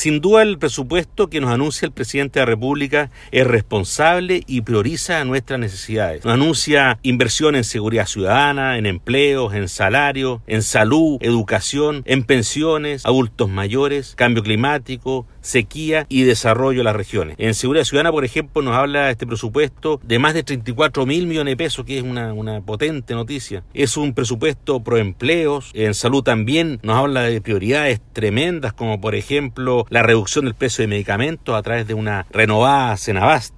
Sin duda el presupuesto que nos anuncia el presidente de la República es responsable y prioriza nuestras necesidades. Nos anuncia inversión en seguridad ciudadana, en empleos, en salarios, en salud, educación, en pensiones, adultos mayores, cambio climático, sequía y desarrollo de las regiones. En seguridad ciudadana, por ejemplo, nos habla este presupuesto de más de 34.000 millones de pesos, que es una potente noticia. Es un presupuesto pro empleos. En salud también nos habla de prioridades tremendas, como por ejemplo la reducción del precio de medicamentos a través de una renovada Senabast.